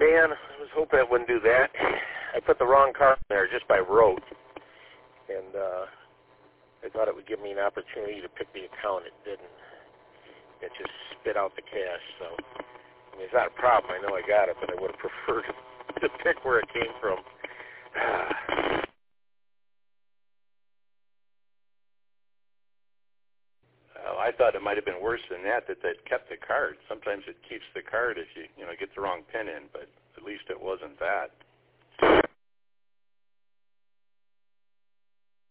Man, I was hoping it wouldn't do that. I put the wrong card in there just by rote, and I thought it would give me an opportunity to pick the account. It didn't. It just spit out the cash. So, I mean, it's not a problem. I know I got it, but I would have preferred to pick where it came from. I thought it might have been worse than that kept the card. Sometimes it keeps the card if you get the wrong pin in, but at least it wasn't that.